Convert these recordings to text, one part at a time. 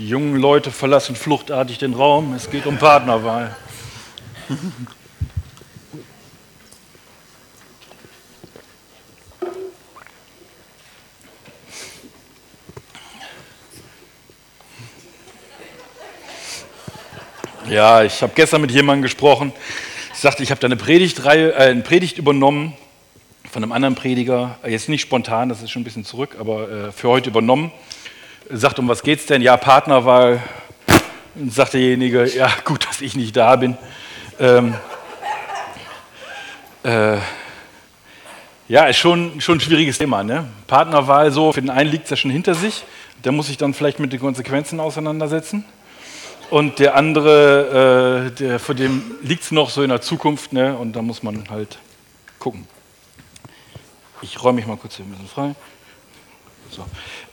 Die jungen Leute verlassen fluchtartig den Raum. Es geht um Partnerwahl. Ja, ich habe gestern mit jemandem gesprochen. Ich sagte, ich habe da eine Predigt übernommen von einem anderen Prediger. Jetzt nicht spontan, das ist schon ein bisschen zurück, aber für heute übernommen. Sagt, um was geht's denn? Ja, Partnerwahl. Und sagt derjenige, ja, gut, dass ich nicht da bin. Ja, ist schon ein schwieriges Thema, ne? Partnerwahl, so, für den einen liegt es ja schon hinter sich. Der muss sich dann vielleicht mit den Konsequenzen auseinandersetzen. Und der andere, vor dem liegt es noch so in der Zukunft, ne? Und da muss man halt gucken. Ich räume mich mal kurz hier ein bisschen frei. So.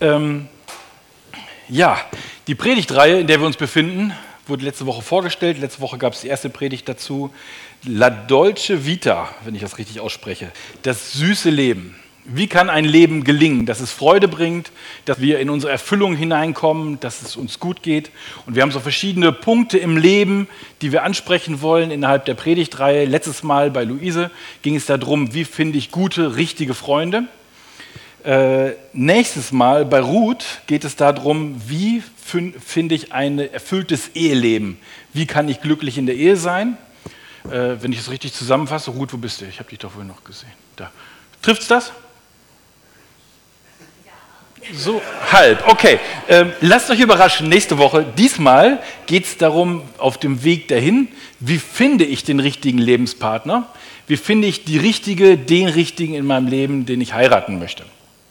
Ja, die Predigtreihe, in der wir uns befinden, wurde letzte Woche vorgestellt. Letzte Woche gab es die erste Predigt dazu. La Dolce Vita, wenn ich das richtig ausspreche. Das süße Leben. Wie kann ein Leben gelingen, dass es Freude bringt, dass wir in unsere Erfüllung hineinkommen, dass es uns gut geht? Und wir haben so verschiedene Punkte im Leben, die wir ansprechen wollen innerhalb der Predigtreihe. Letztes Mal bei Luise ging es darum, wie finde ich gute, richtige Freunde. Nächstes Mal bei Ruth geht es darum, wie finde ich ein erfülltes Eheleben? Wie kann ich glücklich in der Ehe sein? Wenn ich es richtig zusammenfasse, Ruth, wo bist du? Ich habe dich doch wohl noch gesehen. Da. Trifft's das? So, halb. Okay, lasst euch überraschen, nächste Woche. Diesmal geht es darum, auf dem Weg dahin, wie finde ich den richtigen Lebenspartner? Wie finde ich den richtigen in meinem Leben, den ich heiraten möchte?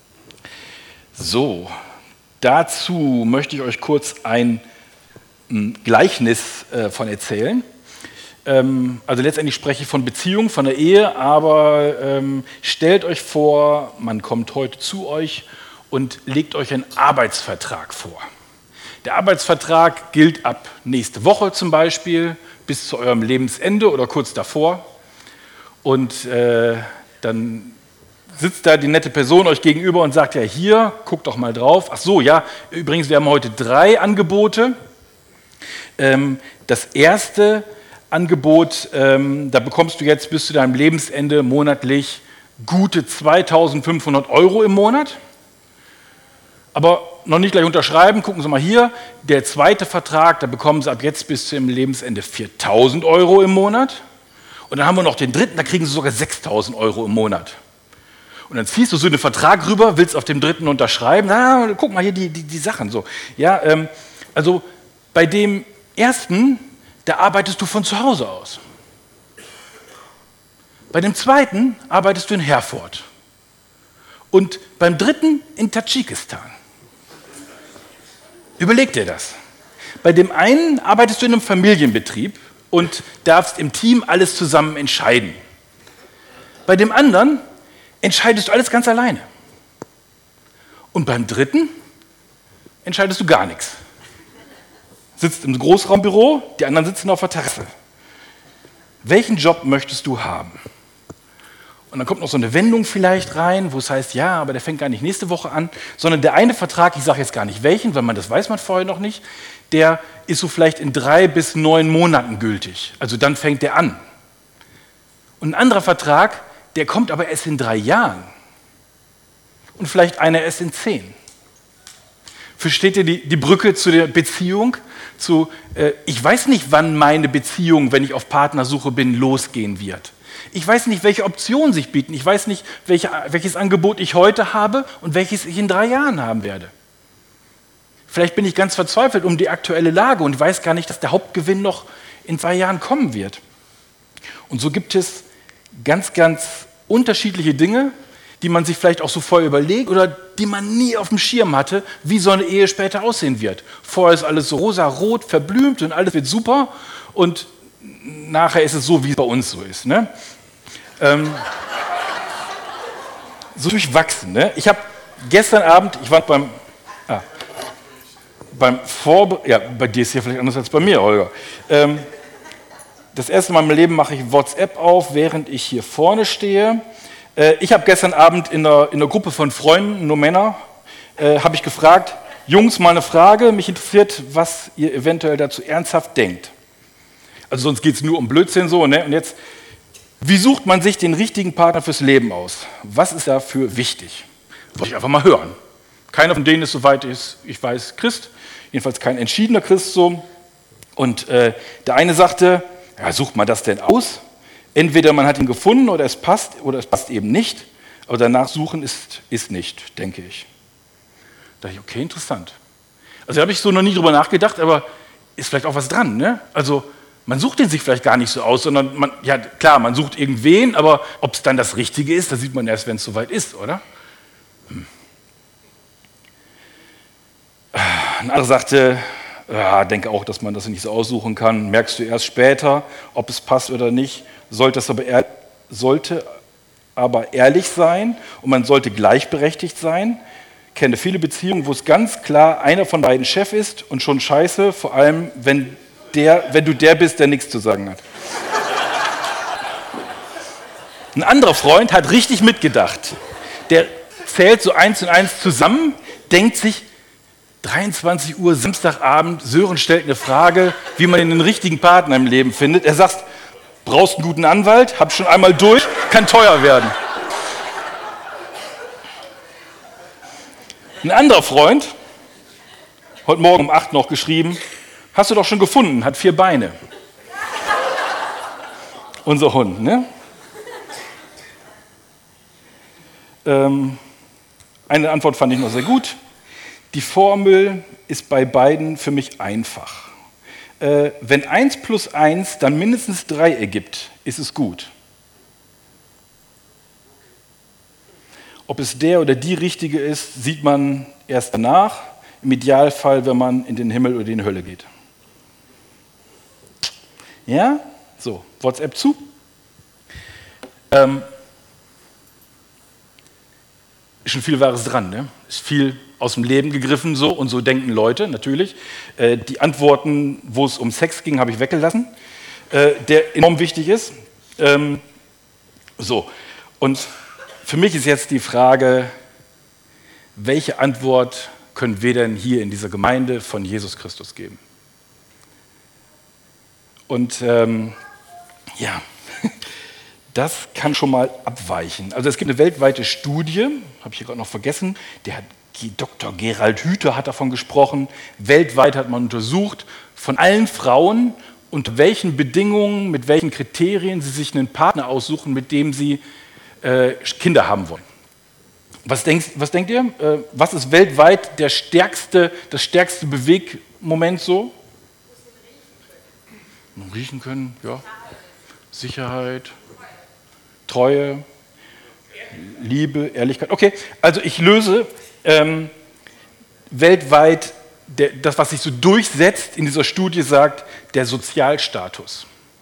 So, dazu möchte ich euch kurz ein Gleichnis von erzählen. Also letztendlich spreche ich von Beziehung, von der Ehe, aber stellt euch vor, man kommt heute zu euch und legt euch einen Arbeitsvertrag vor. Der Arbeitsvertrag gilt ab nächste Woche zum Beispiel bis zu eurem Lebensende oder kurz davor. Und dann sitzt da die nette Person euch gegenüber und sagt, ja hier, guckt doch mal drauf. Ach so, ja, übrigens, wir haben heute 3 Angebote. Das erste Angebot, da bekommst du jetzt bis zu deinem Lebensende monatlich gute 2.500 € im Monat. Aber noch nicht gleich unterschreiben, gucken Sie mal hier, der zweite Vertrag, da bekommen Sie ab jetzt bis zu Ihrem Lebensende 4.000 € im Monat. Und dann haben wir noch den dritten, da kriegen Sie sogar 6.000 € im Monat. Und dann ziehst du so einen Vertrag rüber, willst auf dem dritten unterschreiben, na, guck mal hier die Sachen so. Ja, also bei dem ersten, da arbeitest du von zu Hause aus. Bei dem zweiten arbeitest du in Herford. Und beim dritten in Tadschikistan. Überleg dir das. Bei dem einen arbeitest du in einem Familienbetrieb und darfst im Team alles zusammen entscheiden. Bei dem anderen entscheidest du alles ganz alleine. Und beim dritten entscheidest du gar nichts. Sitzt im Großraumbüro, die anderen sitzen auf der Terrasse. Welchen Job möchtest du haben? Und dann kommt noch so eine Wendung vielleicht rein, wo es heißt, ja, aber der fängt gar nicht nächste Woche an, sondern der eine Vertrag, ich sage jetzt gar nicht welchen, weil das weiß man vorher noch nicht, der ist so vielleicht in 3 bis 9 Monaten gültig. Also dann fängt der an. Und ein anderer Vertrag, der kommt aber erst in 3 Jahren. Und vielleicht einer erst in 10. Versteht ihr die Brücke zu der Beziehung? Ich weiß nicht, wann meine Beziehung, wenn ich auf Partnersuche bin, losgehen wird. Ich weiß nicht, welche Optionen sich bieten. Ich weiß nicht, welches Angebot ich heute habe und welches ich in 3 Jahren haben werde. Vielleicht bin ich ganz verzweifelt um die aktuelle Lage und weiß gar nicht, dass der Hauptgewinn noch in 2 Jahren kommen wird. Und so gibt es ganz, ganz unterschiedliche Dinge, die man sich vielleicht auch so vorher überlegt oder die man nie auf dem Schirm hatte, wie so eine Ehe später aussehen wird. Vorher ist alles so rosa-rot, verblümt und alles wird super und nachher ist es so, wie es bei uns so ist. Ne? So durchwachsen. Ne? Ich habe gestern Abend, ich war bei dir ist ja vielleicht anders als bei mir, Holger. Das erste Mal in meinem Leben mache ich WhatsApp auf, während ich hier vorne stehe. Ich habe gestern Abend in einer Gruppe von Freunden, nur Männer, habe ich gefragt, Jungs, mal eine Frage. Mich interessiert, was ihr eventuell dazu ernsthaft denkt. Also sonst geht es nur um Blödsinn so. Ne? Und jetzt, wie sucht man sich den richtigen Partner fürs Leben aus? Was ist dafür wichtig? Wollte ich einfach mal hören. Keiner von denen ist, soweit ich weiß, Christ. Jedenfalls kein entschiedener Christ so. Und der eine sagte, ja, sucht man das denn aus? Entweder man hat ihn gefunden oder es passt eben nicht. Aber danach suchen ist nicht, denke ich. Da dachte ich, okay, interessant. Also da habe ich so noch nie drüber nachgedacht, aber ist vielleicht auch was dran. Ne? Also man sucht den sich vielleicht gar nicht so aus, sondern man sucht irgendwen, aber ob es dann das Richtige ist, das sieht man erst, wenn es soweit ist, oder? Ein anderer sagte, ja, denke auch, dass man das nicht so aussuchen kann. Merkst du erst später, ob es passt oder nicht. Sollte aber ehrlich sein und man sollte gleichberechtigt sein. Ich kenne viele Beziehungen, wo es ganz klar einer von beiden Chef ist und schon scheiße, vor allem wenn du der bist, der nichts zu sagen hat. Ein anderer Freund hat richtig mitgedacht. Der zählt so 1 und 1 zusammen, denkt sich, 23 Uhr Samstagabend, Sören stellt eine Frage, wie man den richtigen Partner im Leben findet. Er sagt, brauchst einen guten Anwalt, hab schon einmal durch, kann teuer werden. Ein anderer Freund, heute Morgen um 8 noch geschrieben, hast du doch schon gefunden, hat 4 Beine. Unser Hund, ne? Eine Antwort fand ich noch sehr gut. Die Formel ist bei beiden für mich einfach. Wenn 1 plus 1 dann mindestens 3 ergibt, ist es gut. Ob es der oder die Richtige ist, sieht man erst danach, im Idealfall, wenn man in den Himmel oder in die Hölle geht. Ja? So, WhatsApp zu. Ist schon viel Wahres dran, ne? Ist viel aus dem Leben gegriffen so und so denken Leute natürlich. Die Antworten, wo es um Sex ging, habe ich weggelassen, der enorm wichtig ist. Und für mich ist jetzt die Frage, welche Antwort können wir denn hier in dieser Gemeinde von Jesus Christus geben? Und das kann schon mal abweichen. Also es gibt eine weltweite Studie, habe ich hier gerade noch vergessen, Dr. Gerald Hüther hat davon gesprochen. Weltweit hat man untersucht, von allen Frauen, unter welchen Bedingungen, mit welchen Kriterien sie sich einen Partner aussuchen, mit dem sie Kinder haben wollen. Was denkt ihr? Was ist weltweit das stärkste Bewegmoment so? Riechen können, ja. Sicherheit, Treue, Liebe, Ehrlichkeit. Okay, also ich löse weltweit, das, was sich so durchsetzt in dieser Studie, sagt, der Sozialstatus.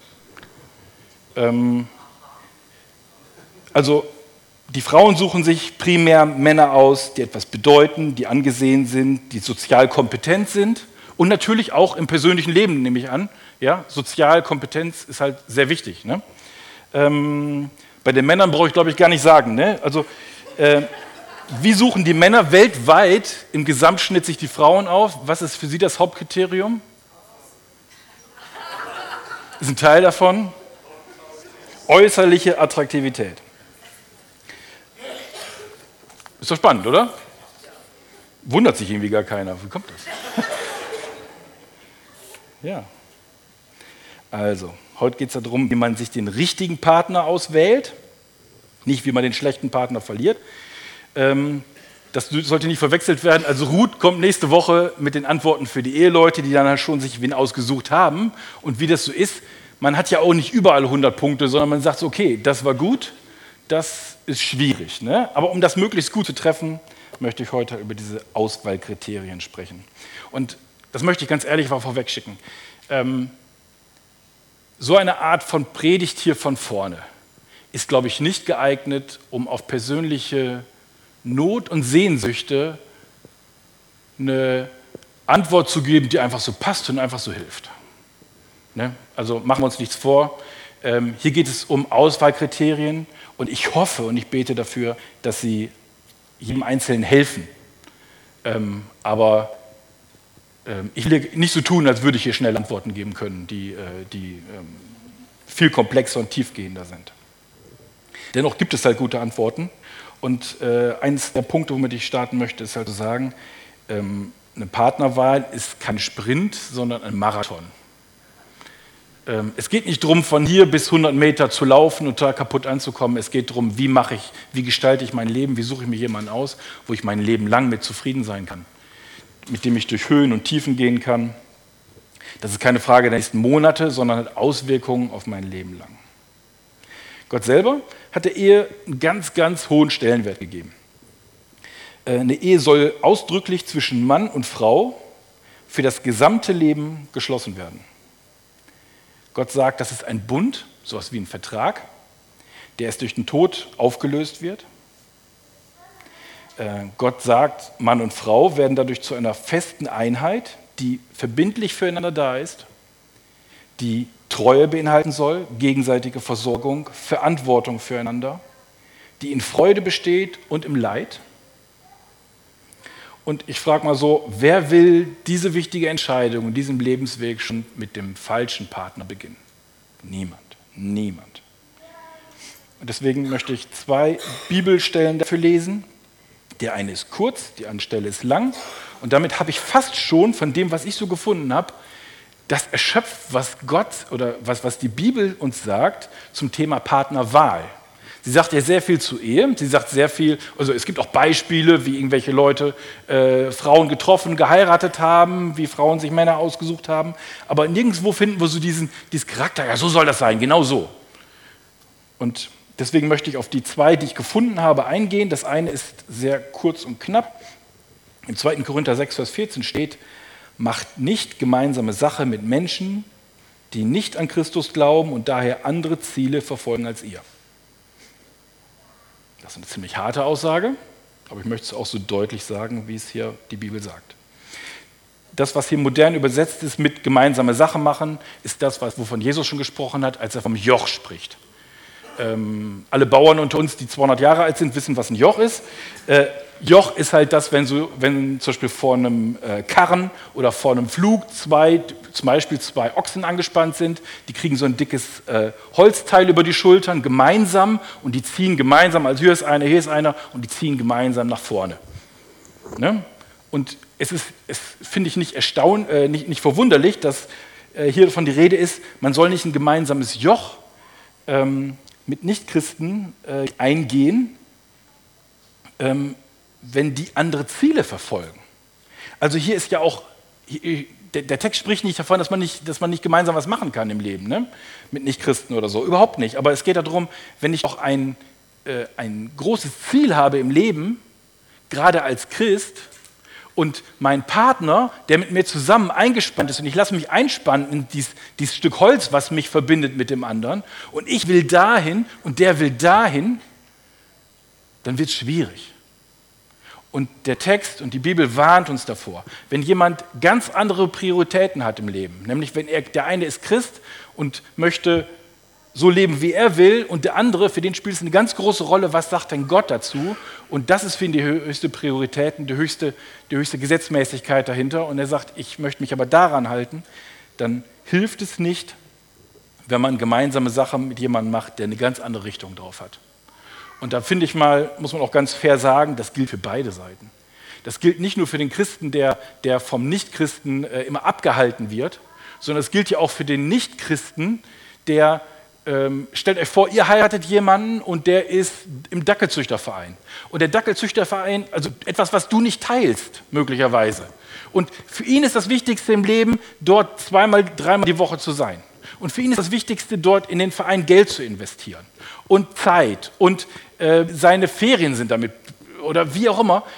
Also die Frauen suchen sich primär Männer aus, die etwas bedeuten, die angesehen sind, die sozial kompetent sind und natürlich auch im persönlichen Leben, nehme ich an. Ja, Sozialkompetenz ist halt sehr wichtig. Ne? Bei den Männern brauche ich, glaube ich, gar nicht sagen. Ne? Also, wie suchen die Männer weltweit im Gesamtschnitt sich die Frauen auf? Was ist für sie das Hauptkriterium? Ist ein Teil davon. Äußerliche Attraktivität. Ist doch spannend, oder? Wundert sich irgendwie gar keiner. Wie kommt das? Ja. Also, heute geht es darum, wie man sich den richtigen Partner auswählt, nicht wie man den schlechten Partner verliert. Das sollte nicht verwechselt werden. Also Ruth kommt nächste Woche mit den Antworten für die Eheleute, die dann halt schon sich wen ausgesucht haben. Und wie das so ist, man hat ja auch nicht überall 100 Punkte, sondern man sagt, okay, das war gut, das ist schwierig. Ne? Aber um das möglichst gut zu treffen, möchte ich heute über diese Auswahlkriterien sprechen. Und das möchte ich ganz ehrlich vorweg schicken. So eine Art von Predigt hier von vorne ist, glaube ich, nicht geeignet, um auf persönliche Not und Sehnsüchte eine Antwort zu geben, die einfach so passt und einfach so hilft. Ne? Also machen wir uns nichts vor. Hier geht es um Auswahlkriterien und ich hoffe und ich bete dafür, dass sie jedem Einzelnen helfen, Aber ich will nicht so tun, als würde ich hier schnell Antworten geben können, die viel komplexer und tiefgehender sind. Dennoch gibt es halt gute Antworten. Und eines der Punkte, womit ich starten möchte, ist halt zu sagen, eine Partnerwahl ist kein Sprint, sondern ein Marathon. Es geht nicht darum, von hier bis 100 Meter zu laufen und da kaputt anzukommen. Es geht darum, wie gestalte ich mein Leben, wie suche ich mir jemanden aus, wo ich mein Leben lang mit zufrieden sein kann, mit dem ich durch Höhen und Tiefen gehen kann. Das ist keine Frage der nächsten Monate, sondern hat Auswirkungen auf mein Leben lang. Gott selber hat der Ehe einen ganz, ganz hohen Stellenwert gegeben. Eine Ehe soll ausdrücklich zwischen Mann und Frau für das gesamte Leben geschlossen werden. Gott sagt, das ist ein Bund, sowas wie ein Vertrag, der erst durch den Tod aufgelöst wird. Gott sagt, Mann und Frau werden dadurch zu einer festen Einheit, die verbindlich füreinander da ist, die Treue beinhalten soll, gegenseitige Versorgung, Verantwortung füreinander, die in Freude besteht und im Leid. Und ich frage mal so, wer will diese wichtige Entscheidung in diesem Lebensweg schon mit dem falschen Partner beginnen? Niemand. Niemand. Und deswegen möchte ich 2 Bibelstellen dafür lesen. Der eine ist kurz, die andere Stelle ist lang. Und damit habe ich fast schon von dem, was ich so gefunden habe, das erschöpft, was Gott oder was die Bibel uns sagt zum Thema Partnerwahl. Sie sagt ja sehr viel zu Ehe, sie sagt sehr viel, also es gibt auch Beispiele, wie irgendwelche Leute Frauen getroffen, geheiratet haben, wie Frauen sich Männer ausgesucht haben, aber nirgendwo finden wir so diesen Charakter, ja so soll das sein, genau so. Und deswegen möchte ich auf die 2, die ich gefunden habe, eingehen. Das eine ist sehr kurz und knapp. Im 2. Korinther 6, Vers 14 steht, macht nicht gemeinsame Sache mit Menschen, die nicht an Christus glauben und daher andere Ziele verfolgen als ihr. Das ist eine ziemlich harte Aussage, aber ich möchte es auch so deutlich sagen, wie es hier die Bibel sagt. Das, was hier modern übersetzt ist mit gemeinsame Sache machen, ist das, wovon Jesus schon gesprochen hat, als er vom Joch spricht. Alle Bauern unter uns, die 200 Jahre alt sind, wissen, was ein Joch ist. Joch ist halt das, wenn zum Beispiel vor einem Karren oder vor einem Flug zum Beispiel 2 Ochsen angespannt sind, die kriegen so ein dickes Holzteil über die Schultern gemeinsam und die ziehen gemeinsam, also hier ist einer und die ziehen gemeinsam nach vorne. Ne? Und es finde ich nicht verwunderlich, dass hier davon die Rede ist, man soll nicht ein gemeinsames Joch mit Nichtchristen eingehen, wenn die andere Ziele verfolgen. Also hier ist ja auch, der Text spricht nicht davon, dass man nicht gemeinsam was machen kann im Leben, ne? Mit Nichtchristen oder so, überhaupt nicht. Aber es geht darum, wenn ich auch ein großes Ziel habe im Leben, gerade als Christ, und mein Partner, der mit mir zusammen eingespannt ist und ich lasse mich einspannen in dieses Stück Holz, was mich verbindet mit dem anderen, und ich will dahin und der will dahin, dann wird es schwierig. Und der Text und die Bibel warnt uns davor, wenn jemand ganz andere Prioritäten hat im Leben, nämlich wenn der eine ist Christ und möchte so leben, wie er will, und der andere, für den spielt es eine ganz große Rolle, was sagt denn Gott dazu? Und das ist für ihn die höchste Priorität, die höchste Gesetzmäßigkeit dahinter. Und er sagt, ich möchte mich aber daran halten, dann hilft es nicht, wenn man gemeinsame Sachen mit jemandem macht, der eine ganz andere Richtung drauf hat. Und da finde ich mal, muss man auch ganz fair sagen, das gilt für beide Seiten. Das gilt nicht nur für den Christen, der vom Nichtchristen immer abgehalten wird, sondern es gilt ja auch für den Nichtchristen, der stellt euch vor, ihr heiratet jemanden und der ist im Dackelzüchterverein. Und der Dackelzüchterverein, also etwas, was du nicht teilst, möglicherweise. Und für ihn ist das Wichtigste im Leben, dort 2-mal, 3-mal die Woche zu sein. Und für ihn ist das Wichtigste, dort in den Verein Geld zu investieren. Und Zeit. Und seine Ferien sind damit, oder wie auch immer.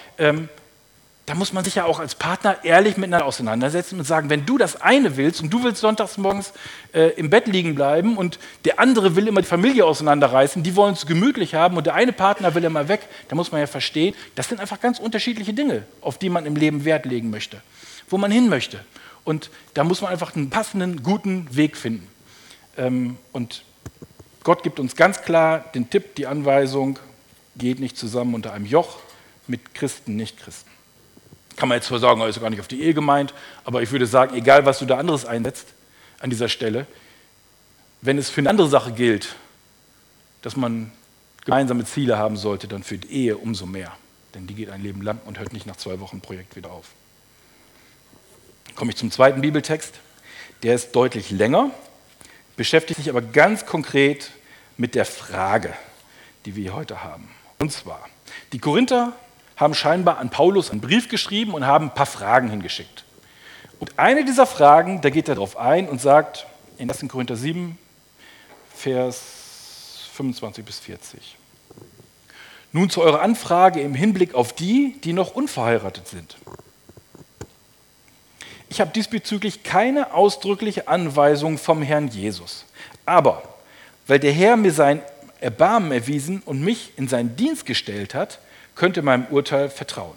Da muss man sich ja auch als Partner ehrlich miteinander auseinandersetzen und sagen, wenn du das eine willst und du willst sonntags morgens im Bett liegen bleiben und der andere will immer die Familie auseinanderreißen, die wollen es gemütlich haben und der eine Partner will immer weg, da muss man ja verstehen, das sind einfach ganz unterschiedliche Dinge, auf die man im Leben Wert legen möchte, wo man hin möchte. Und da muss man einfach einen passenden, guten Weg finden. Und Gott gibt uns ganz klar den Tipp, die Anweisung, geht nicht zusammen unter einem Joch mit Christen, Nichtchristen. Kann man jetzt zwar sagen, ist gar nicht auf die Ehe gemeint, aber ich würde sagen, egal was du da anderes einsetzt an dieser Stelle, wenn es für eine andere Sache gilt, dass man gemeinsame Ziele haben sollte, dann für die Ehe umso mehr. Denn die geht ein Leben lang und hört nicht nach 2 Wochen Projekt wieder auf. Komme ich zum zweiten Bibeltext. Der ist deutlich länger, beschäftigt sich aber ganz konkret mit der Frage, die wir hier heute haben. Und zwar, die Korinther haben scheinbar an Paulus einen Brief geschrieben und haben ein paar Fragen hingeschickt. Und eine dieser Fragen, da geht er darauf ein und sagt in 1. Korinther 7, Vers 25 bis 40. Nun zu eurer Anfrage im Hinblick auf die, die noch unverheiratet sind. Ich habe diesbezüglich keine ausdrückliche Anweisung vom Herrn Jesus. Aber weil der Herr mir sein Erbarmen erwiesen und mich in seinen Dienst gestellt hat, könnte meinem Urteil vertrauen.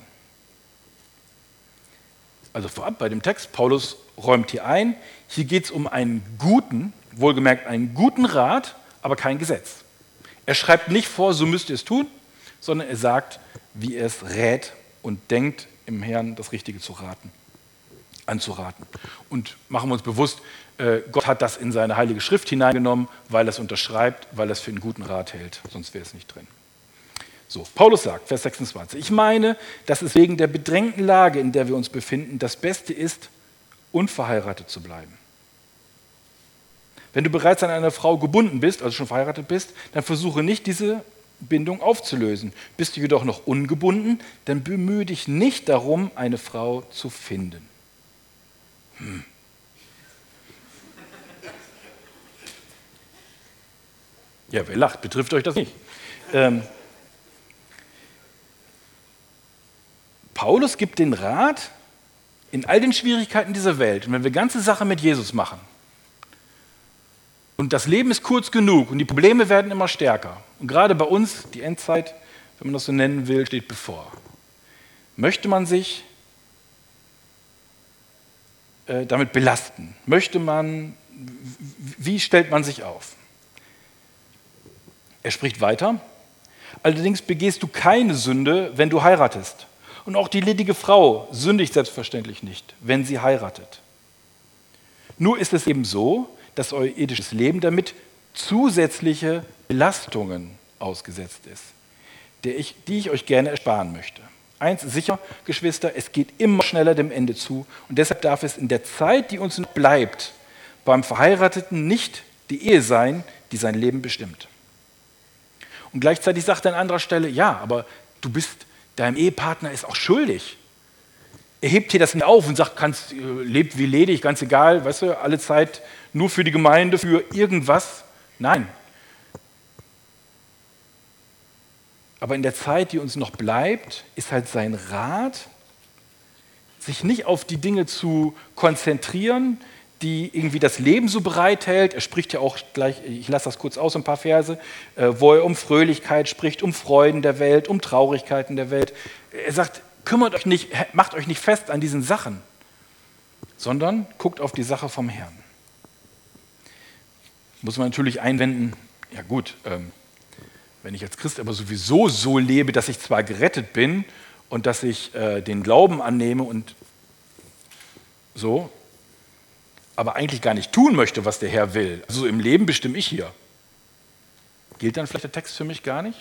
Also vorab bei dem Text, Paulus räumt hier ein, hier geht es um einen guten, wohlgemerkt einen guten Rat, aber kein Gesetz. Er schreibt nicht vor, so müsst ihr es tun, sondern er sagt, wie er es rät und denkt, im Herrn das Richtige anzuraten. Und machen wir uns bewusst, Gott hat das in seine Heilige Schrift hineingenommen, weil er es unterschreibt, weil er es für einen guten Rat hält, sonst wäre es nicht drin. So, Paulus sagt, Vers 26, ich meine, dass es wegen der bedrängten Lage, in der wir uns befinden, das Beste ist, unverheiratet zu bleiben. Wenn du bereits an eine Frau gebunden bist, also schon verheiratet bist, dann versuche nicht, diese Bindung aufzulösen. Bist du jedoch noch ungebunden, dann bemühe dich nicht darum, eine Frau zu finden. Ja, wer lacht? Betrifft euch das nicht? Paulus gibt den Rat in all den Schwierigkeiten dieser Welt. Und wenn wir ganze Sache mit Jesus machen und das Leben ist kurz genug und die Probleme werden immer stärker und gerade bei uns, die Endzeit, wenn man das so nennen will, steht bevor. Möchte man sich damit belasten? Wie stellt man sich auf? Er spricht weiter. Allerdings begehst du keine Sünde, wenn du heiratest. Und auch die ledige Frau sündigt selbstverständlich nicht, wenn sie heiratet. Nur ist es eben so, dass euer ethisches Leben damit zusätzliche Belastungen ausgesetzt ist, die ich euch gerne ersparen möchte. Eins ist sicher, Geschwister, es geht immer schneller dem Ende zu und deshalb darf es in der Zeit, die uns noch bleibt, beim Verheirateten nicht die Ehe sein, die sein Leben bestimmt. Und gleichzeitig sagt er an anderer Stelle, ja, aber dein Ehepartner ist auch schuldig. Er hebt hier das nicht auf und sagt, lebt wie ledig, ganz egal, weißt du, alle Zeit nur für die Gemeinde, für irgendwas. Nein. Aber in der Zeit, die uns noch bleibt, ist halt sein Rat, sich nicht auf die Dinge zu konzentrieren, die irgendwie das Leben so bereithält. Er spricht ja auch gleich, ich lasse das kurz aus, ein paar Verse, wo er um Fröhlichkeit spricht, um Freuden der Welt, um Traurigkeiten der Welt. Er sagt, kümmert euch nicht, macht euch nicht fest an diesen Sachen, sondern guckt auf die Sache vom Herrn. Muss man natürlich einwenden, ja gut, wenn ich als Christ aber sowieso so lebe, dass ich zwar gerettet bin und dass ich den Glauben annehme und so, aber eigentlich gar nicht tun möchte, was der Herr will. Also im Leben bestimme ich hier. Gilt dann vielleicht der Text für mich gar nicht?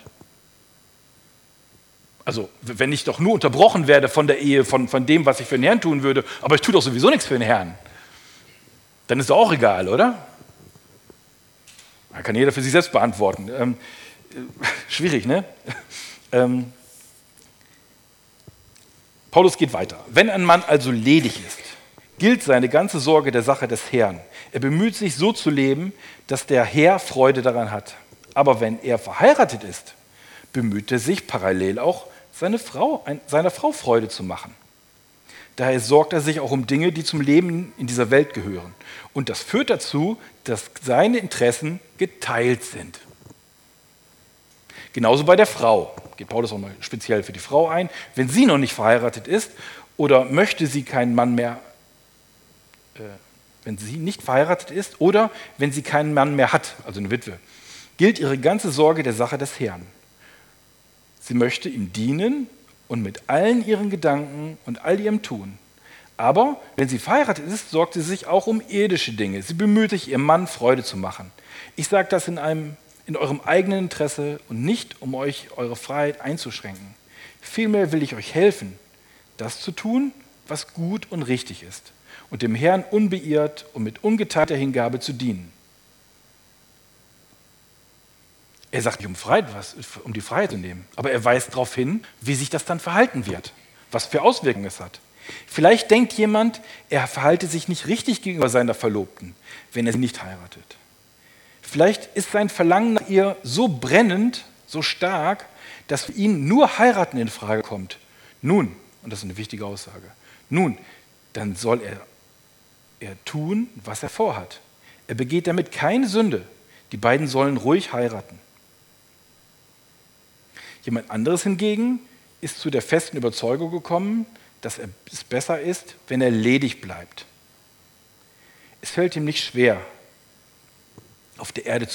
Also wenn ich doch nur unterbrochen werde von der Ehe, von dem, was ich für den Herrn tun würde, aber ich tue doch sowieso nichts für den Herrn, dann ist doch auch egal, oder? Da kann jeder für sich selbst beantworten. Schwierig, ne? Paulus geht weiter. Wenn ein Mann also ledig ist, gilt seine ganze Sorge der Sache des Herrn. Er bemüht sich, so zu leben, dass der Herr Freude daran hat. Aber wenn er verheiratet ist, bemüht er sich parallel auch, seiner Frau Freude zu machen. Daher sorgt er sich auch um Dinge, die zum Leben in dieser Welt gehören. Und das führt dazu, dass seine Interessen geteilt sind. Genauso bei der Frau. Geht Paulus auch mal speziell für die Frau ein. Wenn sie noch nicht verheiratet ist oder möchte sie keinen Mann mehr, wenn sie nicht verheiratet ist oder wenn sie keinen Mann mehr hat, also eine Witwe, gilt ihre ganze Sorge der Sache des Herrn. Sie möchte ihm dienen und mit allen ihren Gedanken und all ihrem Tun. Aber wenn sie verheiratet ist, sorgt sie sich auch um irdische Dinge. Sie bemüht sich, ihrem Mann Freude zu machen. Ich sage das in eurem eigenen Interesse und nicht, um euch eure Freiheit einzuschränken. Vielmehr will ich euch helfen, das zu tun, was gut und richtig ist, und dem Herrn unbeirrt und mit ungeteilter Hingabe zu dienen. Er sagt nicht, um die Freiheit zu nehmen, aber er weist darauf hin, wie sich das dann verhalten wird, was für Auswirkungen es hat. Vielleicht denkt jemand, er verhalte sich nicht richtig gegenüber seiner Verlobten, wenn er sie nicht heiratet. Vielleicht ist sein Verlangen nach ihr so brennend, so stark, dass für ihn nur heiraten in Frage kommt. Nun, und das ist eine wichtige Aussage, nun, dann soll er tun, was er vorhat. Er begeht damit keine Sünde. Die beiden sollen ruhig heiraten. Jemand anderes hingegen ist zu der festen Überzeugung gekommen, dass es besser ist, wenn er ledig bleibt. Es fällt ihm nicht schwer, auf die Ehe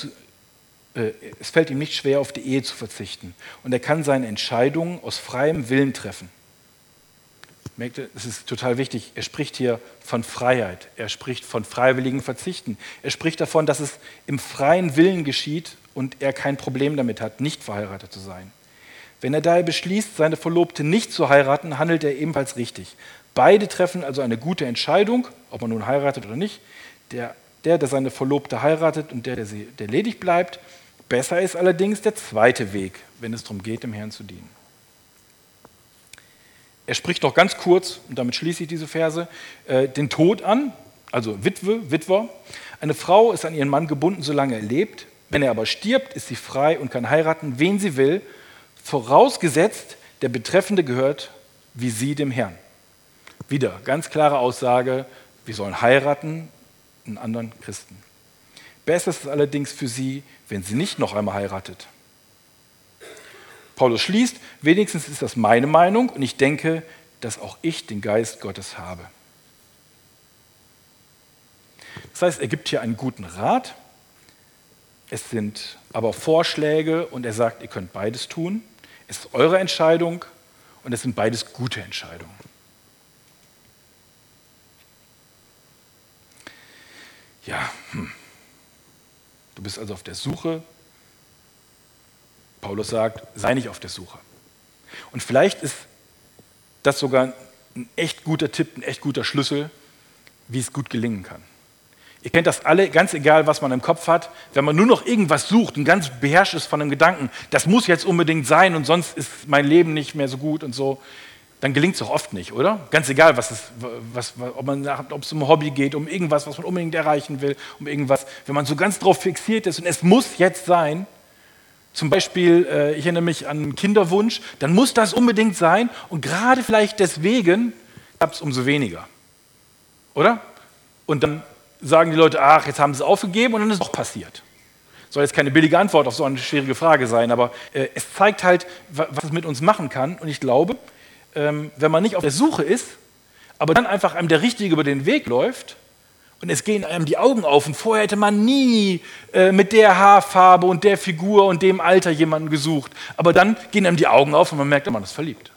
zu verzichten. Und er kann seine Entscheidungen aus freiem Willen treffen. Merkt ihr, es ist total wichtig, er spricht hier von Freiheit, er spricht von freiwilligen Verzichten. Er spricht davon, dass es im freien Willen geschieht und er kein Problem damit hat, nicht verheiratet zu sein. Wenn er daher beschließt, seine Verlobte nicht zu heiraten, handelt er ebenfalls richtig. Beide treffen also eine gute Entscheidung, ob man nun heiratet oder nicht. Der seine Verlobte heiratet und der ledig bleibt. Besser ist allerdings der zweite Weg, wenn es darum geht, dem Herrn zu dienen. Er spricht noch ganz kurz, und damit schließe ich diese Verse, den Tod an, also Witwer. Eine Frau ist an ihren Mann gebunden, solange er lebt. Wenn er aber stirbt, ist sie frei und kann heiraten, wen sie will, vorausgesetzt, der Betreffende gehört wie sie dem Herrn. Wieder ganz klare Aussage, wir sollen heiraten, einen anderen Christen. Besser ist es allerdings für sie, wenn sie nicht noch einmal heiratet. Paulus schließt, wenigstens ist das meine Meinung und ich denke, dass auch ich den Geist Gottes habe. Das heißt, er gibt hier einen guten Rat, es sind aber Vorschläge und er sagt, ihr könnt beides tun. Es ist eure Entscheidung und es sind beides gute Entscheidungen. Ja, du bist also auf der Suche. Paulus sagt, sei nicht auf der Suche. Und vielleicht ist das sogar ein echt guter Tipp, ein echt guter Schlüssel, wie es gut gelingen kann. Ihr kennt das alle, ganz egal, was man im Kopf hat, wenn man nur noch irgendwas sucht und ganz beherrscht ist von einem Gedanken, das muss jetzt unbedingt sein und sonst ist mein Leben nicht mehr so gut und so, dann gelingt es doch oft nicht, oder? Ganz egal, ob es um ein Hobby geht, um irgendwas, was man unbedingt erreichen will, um irgendwas. Wenn man so ganz drauf fixiert ist und es muss jetzt sein, zum Beispiel, ich erinnere mich an einen Kinderwunsch, dann muss das unbedingt sein und gerade vielleicht deswegen klappt es umso weniger, oder? Und dann sagen die Leute, ach, jetzt haben sie es aufgegeben und dann ist es doch passiert. Soll jetzt keine billige Antwort auf so eine schwierige Frage sein, aber es zeigt halt, was es mit uns machen kann. Und ich glaube, wenn man nicht auf der Suche ist, aber dann einfach einem der Richtige über den Weg läuft und es gehen einem die Augen auf und vorher hätte man nie mit der Haarfarbe und der Figur und dem Alter jemanden gesucht, aber dann gehen einem die Augen auf und man merkt, man ist verliebt.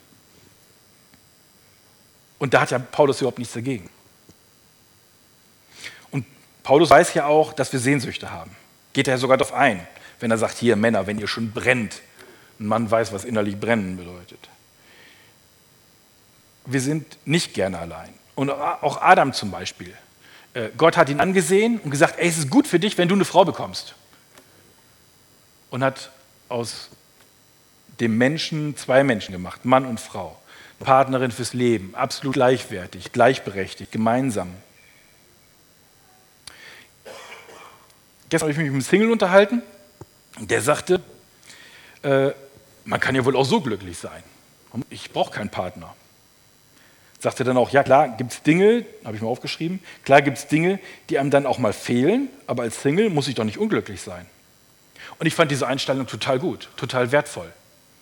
Und da hat ja Paulus überhaupt nichts dagegen. Paulus weiß ja auch, dass wir Sehnsüchte haben. Geht er sogar darauf ein, wenn er sagt, hier Männer, wenn ihr schon brennt. Ein Mann weiß, was innerlich brennen bedeutet. Wir sind nicht gerne allein. Und auch Adam zum Beispiel. Gott hat ihn angesehen und gesagt, ey, es ist gut für dich, wenn du eine Frau bekommst. Und hat aus dem Menschen 2 Menschen gemacht, Mann und Frau. Partnerin fürs Leben, absolut gleichwertig, gleichberechtigt, gemeinsam. Gestern habe ich mich mit einem Single unterhalten und der sagte, man kann ja wohl auch so glücklich sein. Ich brauche keinen Partner. Sagte dann auch, ja klar, gibt es Dinge, habe ich mal aufgeschrieben, klar gibt es Dinge, die einem dann auch mal fehlen, aber als Single muss ich doch nicht unglücklich sein. Und ich fand diese Einstellung total gut, total wertvoll.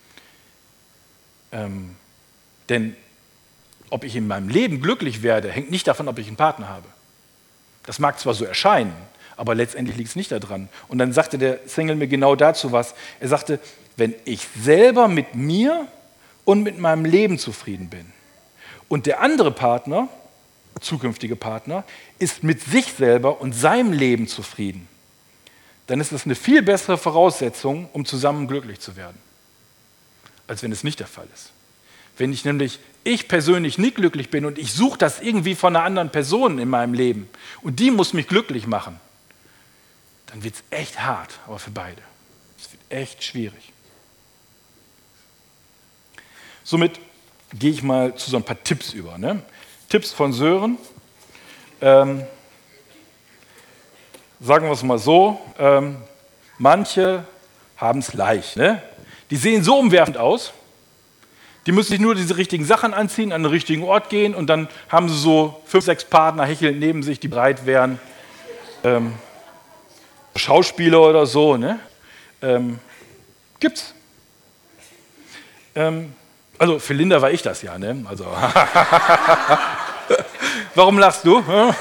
Denn ob ich in meinem Leben glücklich werde, hängt nicht davon, ob ich einen Partner habe. Das mag zwar so erscheinen, aber letztendlich liegt es nicht daran. Und dann sagte der Single mir genau dazu was. Er sagte, wenn ich selber mit mir und mit meinem Leben zufrieden bin. Und der andere Partner, zukünftige Partner, ist mit sich selber und seinem Leben zufrieden, dann ist das eine viel bessere Voraussetzung, um zusammen glücklich zu werden, als wenn es nicht der Fall ist. Wenn ich persönlich nicht glücklich bin und ich suche das irgendwie von einer anderen Person in meinem Leben und die muss mich glücklich machen, dann wird es echt hart, aber für beide. Es wird echt schwierig. Somit gehe ich mal zu so ein paar Tipps über. Ne? Tipps von Sören. Sagen wir es mal so, manche haben es leicht. Ne? Die sehen so umwerfend aus, die müssen sich nur diese richtigen Sachen anziehen, an den richtigen Ort gehen und dann haben sie so 5, 6 Partner hechelnd neben sich, die bereit wären. Schauspieler oder so. Ne? Gibt's. Also für Linda war ich das ja. Ne? Also warum lachst du?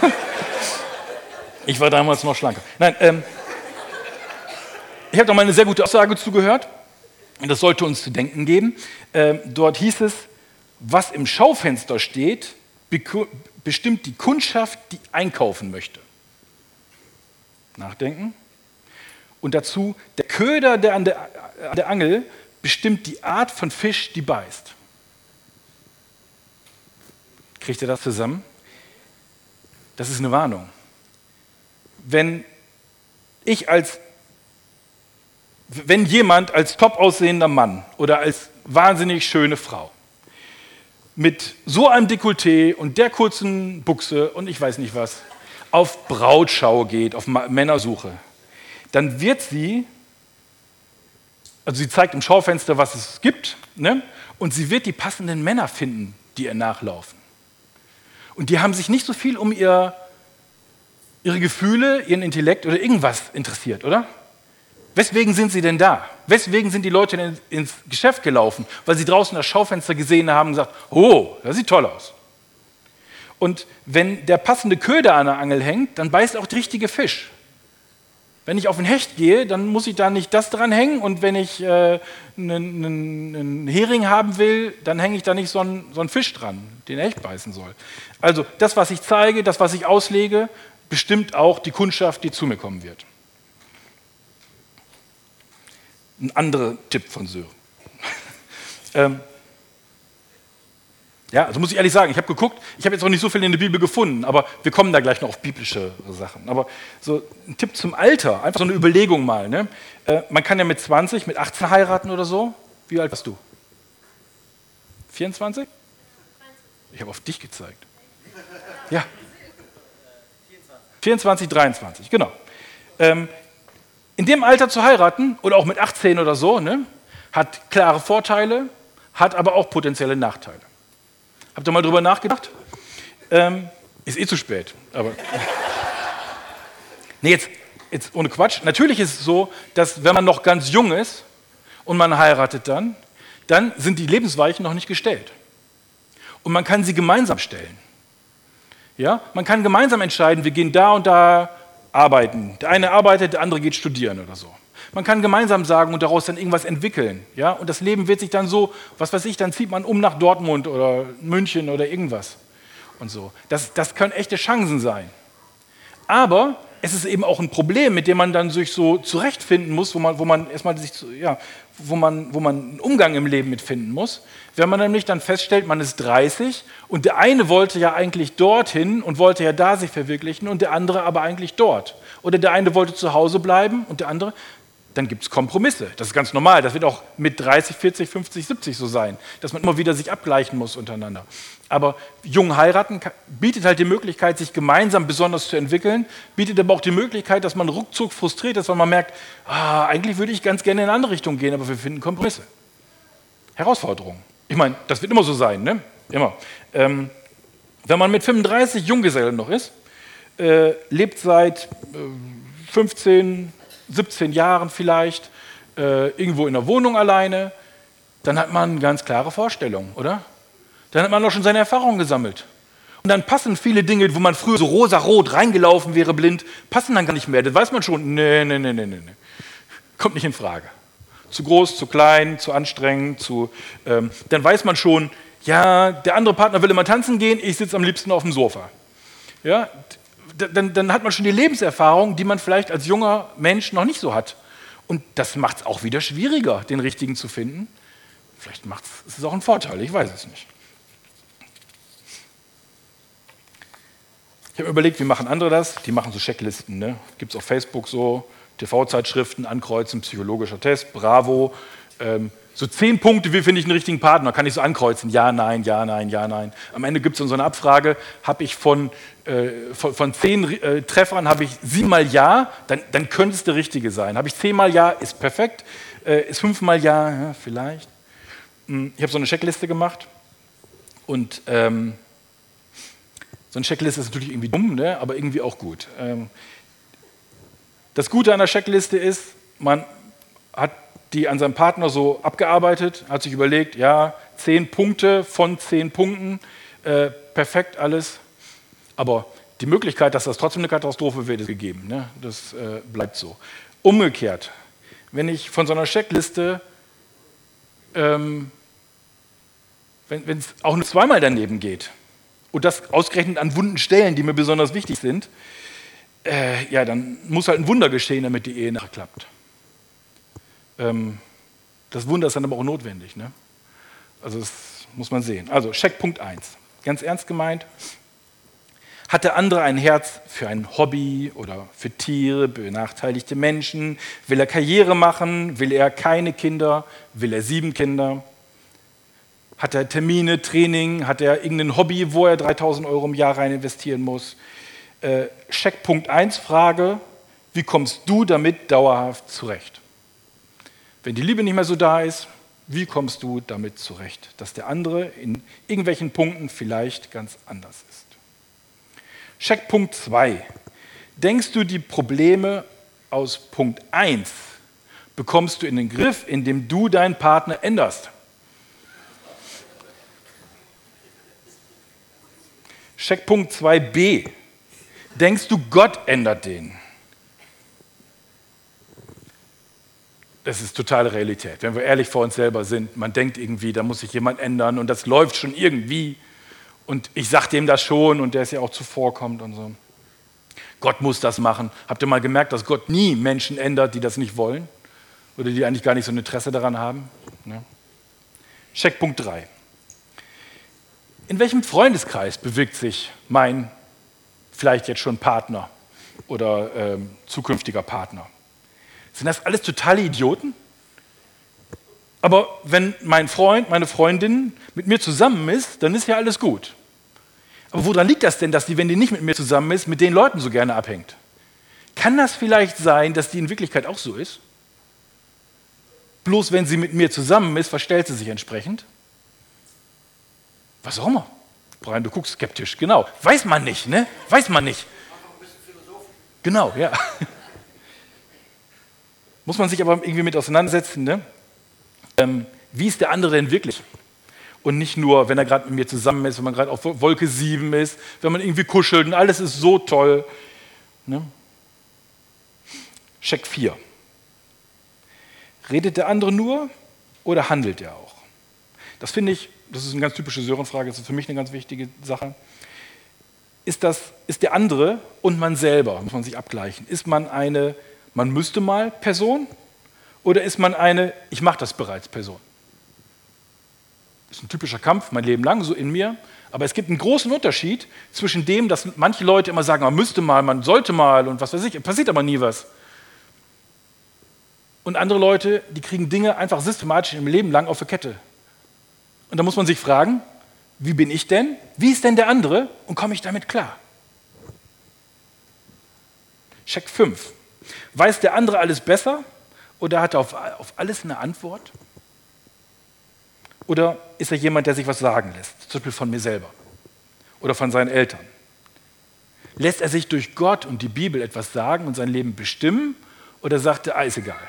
Ich war damals noch schlanker. Nein, ich habe doch mal eine sehr gute Aussage zugehört. Das sollte uns zu denken geben. Dort hieß es, was im Schaufenster steht, bestimmt die Kundschaft, die einkaufen möchte. Nachdenken. Und dazu, der Köder, der an der Angel, bestimmt die Art von Fisch, die beißt. Kriegt ihr das zusammen? Das ist eine Warnung. Wenn jemand als top aussehender Mann oder als wahnsinnig schöne Frau mit so einem Dekolleté und der kurzen Buchse und ich weiß nicht was, auf Brautschau geht, auf Männersuche, dann wird sie zeigt im Schaufenster, was es gibt, ne? Und sie wird die passenden Männer finden, die ihr nachlaufen. Und die haben sich nicht so viel um ihre Gefühle, ihren Intellekt oder irgendwas interessiert, oder? Weswegen sind sie denn da? Weswegen sind die Leute denn ins Geschäft gelaufen? Weil sie draußen das Schaufenster gesehen haben und gesagt, oh, das sieht toll aus. Und wenn der passende Köder an der Angel hängt, dann beißt auch der richtige Fisch. Wenn ich auf ein Hecht gehe, dann muss ich da nicht das dran hängen und wenn ich einen Hering haben will, dann hänge ich da nicht so einen Fisch dran, den Hecht beißen soll. Also das, was ich zeige, das, was ich auslege, bestimmt auch die Kundschaft, die zu mir kommen wird. Ein anderer Tipp von Sören. Ja, also muss ich ehrlich sagen, ich habe geguckt, ich habe jetzt auch nicht so viel in der Bibel gefunden, aber wir kommen da gleich noch auf biblische Sachen. Aber so ein Tipp zum Alter, einfach so eine Überlegung mal. Ne? Man kann ja mit 20, mit 18 heiraten oder so. Wie alt warst du? 24? Ich habe auf dich gezeigt. Ja. 24, 23, genau. In dem Alter zu heiraten, oder auch mit 18 oder so, ne, hat klare Vorteile, hat aber auch potenzielle Nachteile. Habt ihr mal drüber nachgedacht? Ist zu spät. Aber nee, jetzt ohne Quatsch. Natürlich ist es so, dass wenn man noch ganz jung ist und man heiratet dann sind die Lebensweichen noch nicht gestellt. Und man kann sie gemeinsam stellen. Ja? Man kann gemeinsam entscheiden, wir gehen da und da arbeiten. Der eine arbeitet, der andere geht studieren oder so. Man kann gemeinsam sagen und daraus dann irgendwas entwickeln. Ja? Und das Leben wird sich dann so, was weiß ich, dann zieht man um nach Dortmund oder München oder irgendwas. Und so. Das können echte Chancen sein. Aber es ist eben auch ein Problem, mit dem man dann sich so zurechtfinden muss, wo man erstmal wo man einen Umgang im Leben mitfinden muss. Wenn man nämlich dann feststellt, man ist 30 und der eine wollte ja eigentlich dorthin und wollte ja da sich verwirklichen und der andere aber eigentlich dort. Oder der eine wollte zu Hause bleiben und der andere, dann gibt es Kompromisse. Das ist ganz normal. Das wird auch mit 30, 40, 50, 70 so sein, dass man immer wieder sich abgleichen muss untereinander. Aber jung heiraten bietet halt die Möglichkeit, sich gemeinsam besonders zu entwickeln, bietet aber auch die Möglichkeit, dass man ruckzuck frustriert ist, weil man merkt, eigentlich würde ich ganz gerne in eine andere Richtung gehen, aber wir finden Kompromisse. Herausforderungen. Ich meine, das wird immer so sein, ne? Immer. Wenn man mit 35 Junggeselle noch ist, lebt seit 15, 17 Jahren vielleicht, irgendwo in der Wohnung alleine, dann hat man eine ganz klare Vorstellung, oder? Dann hat man auch schon seine Erfahrungen gesammelt. Und dann passen viele Dinge, wo man früher so rosa-rot reingelaufen wäre, blind, passen dann gar nicht mehr. Das weiß man schon, nee. Kommt nicht in Frage. Zu groß, zu klein, zu anstrengend, dann weiß man schon, ja, der andere Partner will immer tanzen gehen, ich sitze am liebsten auf dem Sofa. Ja, dann hat man schon die Lebenserfahrung, die man vielleicht als junger Mensch noch nicht so hat. Und das macht es auch wieder schwieriger, den richtigen zu finden. Vielleicht ist es auch ein Vorteil, ich weiß es nicht. Ich habe mir überlegt, wie machen andere das? Die machen so Checklisten. Ne? Gibt es auf Facebook so, TV-Zeitschriften, ankreuzen, psychologischer Test, Bravo. So 10 Punkte, wie finde ich einen richtigen Partner? Kann ich so ankreuzen? Ja, nein, ja, nein, ja, nein. Am Ende gibt es so eine Abfrage, habe ich von 10 Treffern, habe ich 7 mal Ja, dann könnte es der Richtige sein. Habe ich 10 mal Ja, ist perfekt. Ist 5 mal Ja, vielleicht. Ich habe so eine Checkliste gemacht und so eine Checkliste ist natürlich irgendwie dumm, ne? Aber irgendwie auch gut. Das Gute an der Checkliste ist, man hat die an seinem Partner so abgearbeitet, hat sich überlegt, ja, 10 Punkte von 10 Punkten, perfekt alles. Aber die Möglichkeit, dass das trotzdem eine Katastrophe wird, ist gegeben. Ne? Das bleibt so. Umgekehrt, wenn ich von so einer Checkliste, wenn es auch nur 2-mal daneben geht und das ausgerechnet an wunden Stellen, die mir besonders wichtig sind, ja, dann muss halt ein Wunder geschehen, damit die Ehe nachher klappt. Das Wunder ist dann aber auch notwendig. Ne? Also das muss man sehen. Also Checkpunkt 1, ganz ernst gemeint. Hat der andere ein Herz für ein Hobby oder für Tiere, benachteiligte Menschen? Will er Karriere machen? Will er keine Kinder? Will er 7 Kinder? Hat er Termine, Training? Hat er irgendein Hobby, wo er 3.000 € im Jahr rein investieren muss? Checkpunkt 1 Frage, wie kommst du damit dauerhaft zurecht? Wenn die Liebe nicht mehr so da ist, wie kommst du damit zurecht, dass der andere in irgendwelchen Punkten vielleicht ganz anders ist? Checkpunkt 2. Denkst du, die Probleme aus Punkt 1 bekommst du in den Griff, indem du deinen Partner änderst? Checkpunkt 2b. Denkst du, Gott ändert den? Das ist totale Realität. Wenn wir ehrlich vor uns selber sind, man denkt irgendwie, da muss sich jemand ändern und das läuft schon irgendwie und ich sage dem das schon und der ist ja auch zuvorkommt und so. Gott muss das machen. Habt ihr mal gemerkt, dass Gott nie Menschen ändert, die das nicht wollen oder die eigentlich gar nicht so ein Interesse daran haben? Ja. Checkpunkt 3. In welchem Freundeskreis bewegt sich mein vielleicht jetzt schon Partner oder zukünftiger Partner? Sind das alles totale Idioten? Aber wenn mein Freund, meine Freundin mit mir zusammen ist, dann ist ja alles gut. Aber woran liegt das denn, dass die, wenn die nicht mit mir zusammen ist, mit den Leuten so gerne abhängt? Kann das vielleicht sein, dass die in Wirklichkeit auch so ist? Bloß wenn sie mit mir zusammen ist, verstellt sie sich entsprechend? Was auch immer. Brian, du guckst skeptisch. Genau. Weiß man nicht, ne? Weiß man nicht. Genau, ja. Muss man sich aber irgendwie mit auseinandersetzen, ne? Wie ist der andere denn wirklich? Und nicht nur, wenn er gerade mit mir zusammen ist, wenn man gerade auf Wolke 7 ist, wenn man irgendwie kuschelt und alles ist so toll. Ne? Check 4. Redet der andere nur oder handelt er auch? Das finde ich, das ist eine ganz typische Sören-Frage, das ist für mich eine ganz wichtige Sache. Ist der andere und man selber, muss man sich abgleichen, ist man eine man müsste mal Person oder ist man eine ich mache das bereits Person? Das ist ein typischer Kampf, mein Leben lang, so in mir. Aber es gibt einen großen Unterschied zwischen dem, dass manche Leute immer sagen, man müsste mal, man sollte mal und was weiß ich, passiert aber nie was. Und andere Leute, die kriegen Dinge einfach systematisch im Leben lang auf der Kette. Und da muss man sich fragen, wie bin ich denn? Wie ist denn der andere? Und komme ich damit klar? Check 5. Weiß der andere alles besser oder hat er auf alles eine Antwort? Oder ist er jemand, der sich was sagen lässt, zum Beispiel von mir selber oder von seinen Eltern? Lässt er sich durch Gott und die Bibel etwas sagen und sein Leben bestimmen oder sagt er, ist egal?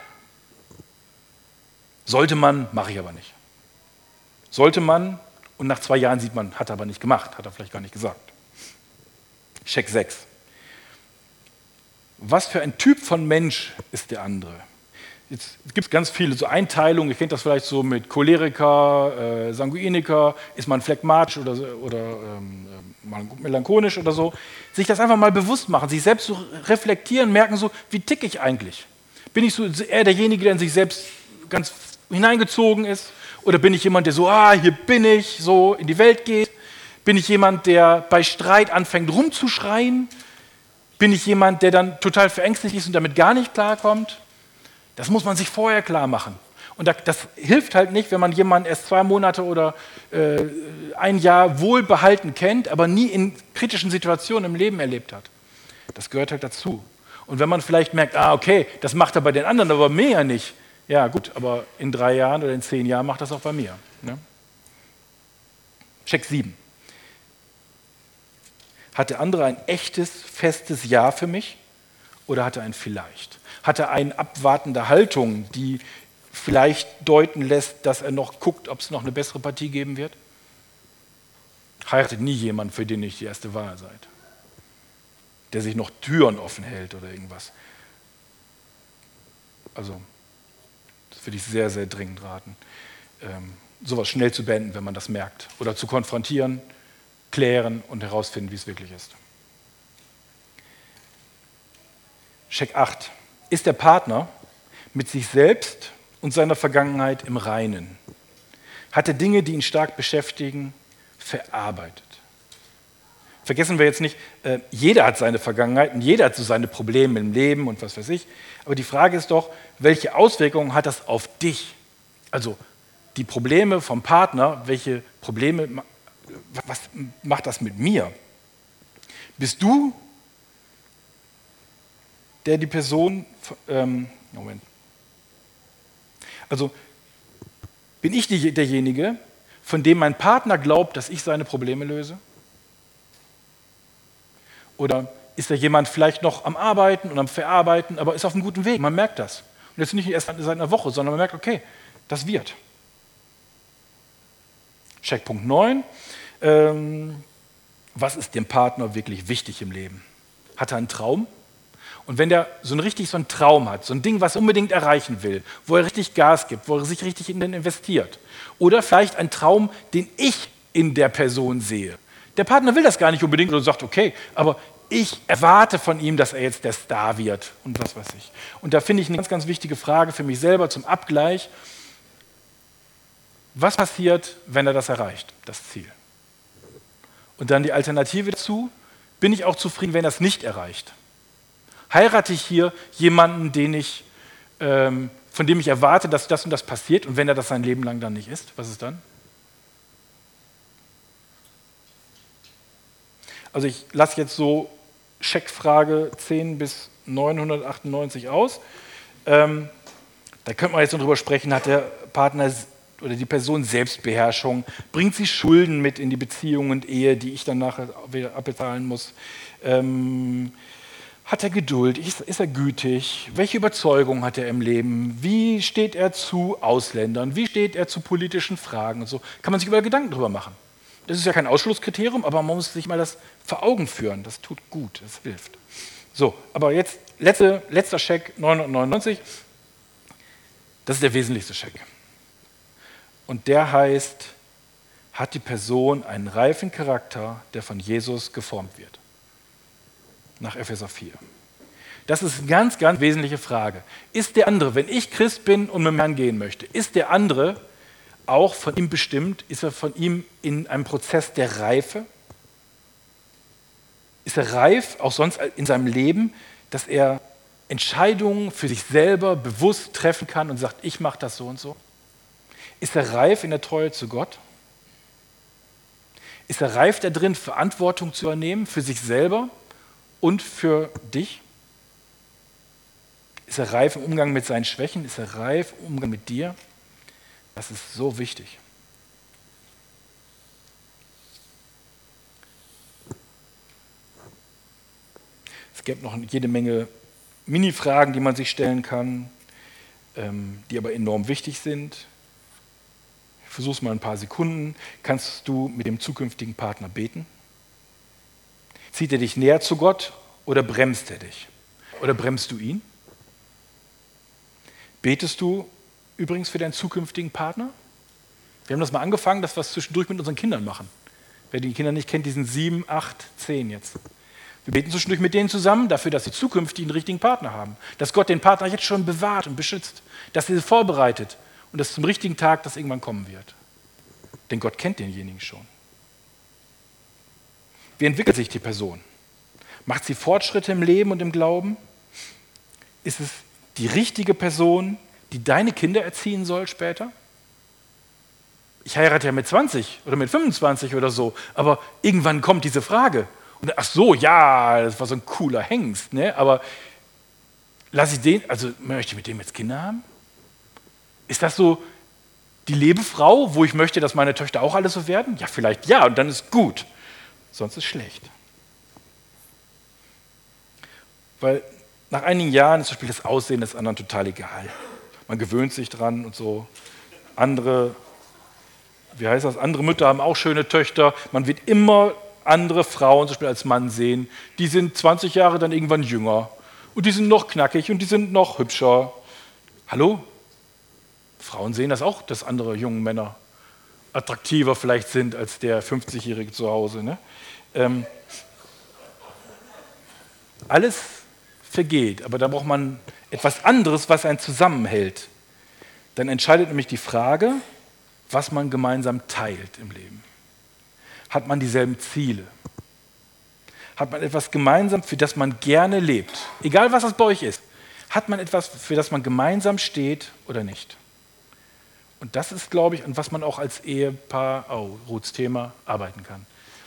Sollte man, mache ich aber nicht. Sollte man und nach 2 Jahren sieht man, hat er aber nicht gemacht, hat er vielleicht gar nicht gesagt. Check 6. Was für ein Typ von Mensch ist der andere? Jetzt gibt es ganz viele so Einteilungen, ihr kennt das vielleicht so mit Choleriker, Sanguiniker, ist man phlegmatisch oder melancholisch oder so. Sich das einfach mal bewusst machen, sich selbst so reflektieren, merken so, wie ticke ich eigentlich? Bin ich so eher derjenige, der in sich selbst ganz hineingezogen ist? Oder bin ich jemand, der so, hier bin ich, so in die Welt geht? Bin ich jemand, der bei Streit anfängt rumzuschreien? Bin ich jemand, der dann total verängstigt ist und damit gar nicht klarkommt? Das muss man sich vorher klar machen. Und das hilft halt nicht, wenn man jemanden erst 2 Monate oder ein Jahr wohlbehalten kennt, aber nie in kritischen Situationen im Leben erlebt hat. Das gehört halt dazu. Und wenn man vielleicht merkt, okay, das macht er bei den anderen, aber bei mir ja nicht. Ja gut, aber in 3 Jahren oder in 10 Jahren macht das auch bei mir. Ne? Check 7. Hat der andere ein echtes, festes Ja für mich oder hat er ein Vielleicht? Hat er eine abwartende Haltung, die vielleicht deuten lässt, dass er noch guckt, ob es noch eine bessere Partie geben wird? Heiratet nie jemand, für den ihr nicht die erste Wahl seid, der sich noch Türen offen hält oder irgendwas. Also, das würde ich sehr, sehr dringend raten, sowas schnell zu beenden, wenn man das merkt. Oder zu konfrontieren, klären und herausfinden, wie es wirklich ist. Check 8. Ist der Partner mit sich selbst und seiner Vergangenheit im Reinen? Hat er Dinge, die ihn stark beschäftigen, verarbeitet? Vergessen wir jetzt nicht, jeder hat seine Vergangenheit und jeder hat so seine Probleme im Leben und was weiß ich. Aber die Frage ist doch, welche Auswirkungen hat das auf dich? Also die Probleme vom Partner, was macht das mit mir? Bist du die Person, also bin ich derjenige, von dem mein Partner glaubt, dass ich seine Probleme löse? Oder ist da jemand vielleicht noch am Arbeiten und am Verarbeiten, aber ist auf einem guten Weg? Man merkt das. Und jetzt nicht erst seit einer Woche, sondern man merkt, okay, das wird. Checkpunkt 9. Was ist dem Partner wirklich wichtig im Leben? Hat er einen Traum? Und wenn der so einen Traum hat, so ein Ding, was er unbedingt erreichen will, wo er richtig Gas gibt, wo er sich richtig in den investiert, oder vielleicht ein Traum, den ich in der Person sehe. Der Partner will das gar nicht unbedingt oder sagt, okay, aber ich erwarte von ihm, dass er jetzt der Star wird und was weiß ich. Und da finde ich eine ganz, ganz wichtige Frage für mich selber zum Abgleich. Was passiert, wenn er das erreicht, das Ziel? Und dann die Alternative dazu, bin ich auch zufrieden, wenn er es nicht erreicht? Heirate ich hier jemanden, von dem ich erwarte, dass das und das passiert, und wenn er das sein Leben lang dann nicht ist, was ist dann? Also ich lasse jetzt so Checkfrage 10 bis 998 aus. Da könnte man jetzt noch drüber sprechen, hat der Partner oder die Person Selbstbeherrschung, bringt sie Schulden mit in die Beziehung und Ehe, die ich dann nachher wieder abbezahlen muss? Hat er Geduld? Ist er gütig? Welche Überzeugung hat er im Leben? Wie steht er zu Ausländern? Wie steht er zu politischen Fragen? Und so kann man sich überall Gedanken drüber machen. Das ist ja kein Ausschlusskriterium, aber man muss sich mal das vor Augen führen. Das tut gut, das hilft. So, aber jetzt letzter Check, 999. Das ist der wesentlichste Check. Und der heißt, hat die Person einen reifen Charakter, der von Jesus geformt wird? Nach Epheser 4. Das ist eine ganz, ganz wesentliche Frage. Ist der andere, wenn ich Christ bin und mit dem Herrn gehen möchte, ist der andere auch von ihm bestimmt? Ist er von ihm in einem Prozess der Reife? Ist er reif, auch sonst in seinem Leben, dass er Entscheidungen für sich selber bewusst treffen kann und sagt, ich mache das so und so? Ist er reif in der Treue zu Gott? Ist er reif darin, Verantwortung zu übernehmen für sich selber und für dich? Ist er reif im Umgang mit seinen Schwächen? Ist er reif im Umgang mit dir? Das ist so wichtig. Es gibt noch jede Menge Mini-Fragen, die man sich stellen kann, die aber enorm wichtig sind. Versuch's mal ein paar Sekunden. Kannst du mit dem zukünftigen Partner beten? Zieht er dich näher zu Gott oder bremst er dich? Oder bremst du ihn? Betest du übrigens für deinen zukünftigen Partner? Wir haben das mal angefangen, dass wir es zwischendurch mit unseren Kindern machen. Wer die Kinder nicht kennt, die sind 7, 8, 10 jetzt. Wir beten zwischendurch mit denen zusammen dafür, dass sie zukünftig einen richtigen Partner haben. Dass Gott den Partner jetzt schon bewahrt und beschützt. Dass er sie vorbereitet und dass zum richtigen Tag das irgendwann kommen wird. Denn Gott kennt denjenigen schon. Wie entwickelt sich die Person? Macht sie Fortschritte im Leben und im Glauben? Ist es die richtige Person, die deine Kinder erziehen soll später? Ich heirate ja mit 20 oder mit 25 oder so, aber irgendwann kommt diese Frage. Und ach so, ja, das war so ein cooler Hengst, ne? Aber lasse ich den, also möchte ich mit dem jetzt Kinder haben? Ist das so die Lebefrau, wo ich möchte, dass meine Töchter auch alle so werden? Ja, vielleicht ja, und dann ist gut. Sonst ist schlecht. Weil nach einigen Jahren ist zum Beispiel das Aussehen des anderen total egal. Man gewöhnt sich dran und so. Andere Mütter haben auch schöne Töchter. Man wird immer andere Frauen zum Beispiel als Mann sehen. Die sind 20 Jahre dann irgendwann jünger. Und die sind noch knackig und die sind noch hübscher. Hallo? Frauen sehen das auch, dass andere junge Männer attraktiver vielleicht sind als der 50-Jährige zu Hause. Ne? Alles vergeht, aber da braucht man etwas anderes, was einen zusammenhält. Dann entscheidet nämlich die Frage, was man gemeinsam teilt im Leben. Hat man dieselben Ziele? Hat man etwas gemeinsam, für das man gerne lebt? Egal, was das bei euch ist. Hat man etwas, für das man gemeinsam steht oder nicht? Und das ist, glaube ich, an was man auch als Ehepaar, Ruths Thema, arbeiten kann.